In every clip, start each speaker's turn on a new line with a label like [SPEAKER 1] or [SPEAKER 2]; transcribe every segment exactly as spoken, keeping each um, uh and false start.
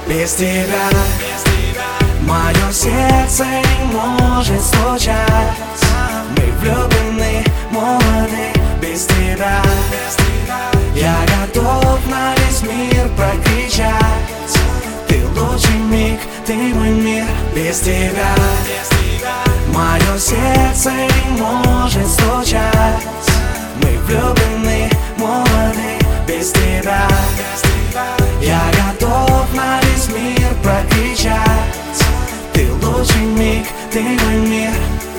[SPEAKER 1] без тебя. Мое сердце не может стучать. Мы влюблены, молоды, без тебя. Я готов на весь мир прокричать: ты лучший миг, ты мой мир, без тебя. Мое сердце не может стучать. Мы влюблены, молоды, без тебя. Я готов на весь мир прокричать: ты лучший миг, ты мой мир.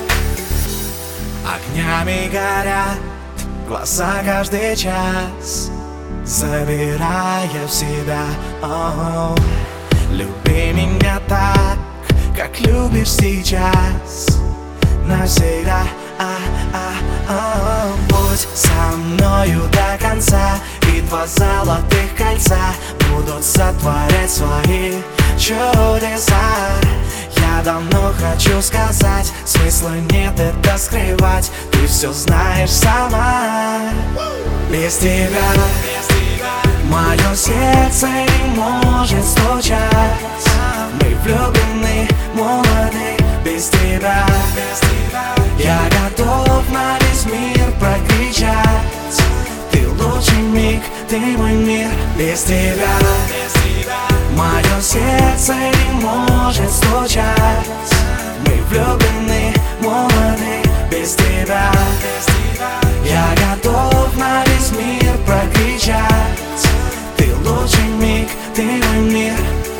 [SPEAKER 1] Огнями горят глаза каждый час, забирая в себя. О-о-о. Люби меня так, как любишь сейчас, навсегда. А-а-а. Будь со мною до конца, и два золотых кольца будут сотворять свои чудеса. Я давно хочу сказать, смысла нет это скрывать, ты все знаешь сама. Без тебя мое сердце не может стучать. Мы влюблены, молоды, без тебя. Я готов на весь мир прокричать: ты лучший миг, ты мой мир, без тебя. Мое сердце не может стучать. Мы влюблены, молоды, без тебя. Я готов на весь мир прокричать: ты лучший миг, ты мой мир.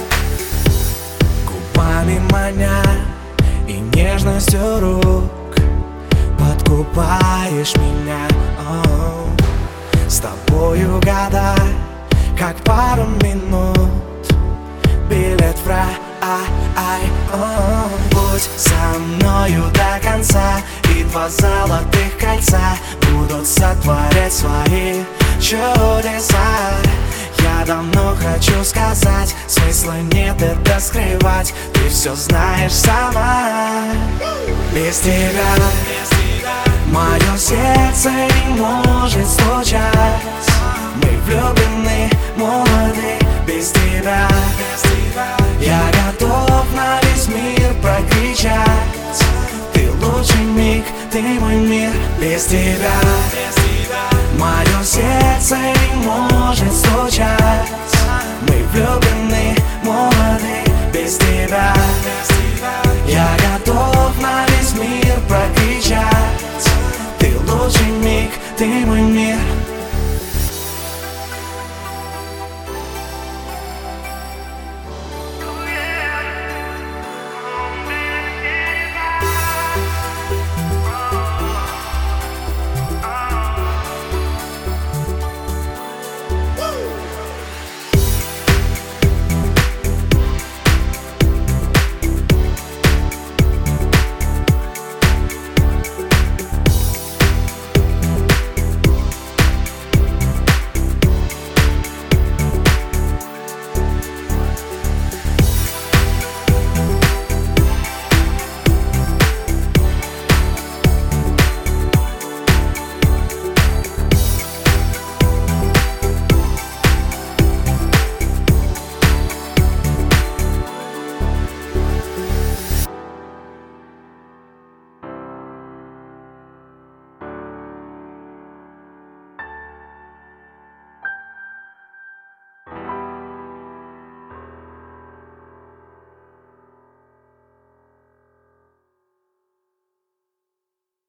[SPEAKER 1] Губами маня и нежностью рук подкупаешь меня. О, с тобою года, как пару минут, билет в рай. О, будь со мною до конца, и два золотых кольца будут сотворять свои чудеса. Я давно хочу сказать, смысла нет это скрывать, ты все знаешь сама. Без тебя мое сердце не может стучать. Мы влюблены, молоды, без тебя. Я готов на весь мир прокричать: ты лучший миг, ты мой мир, без тебя. Мое сердце не может стучать.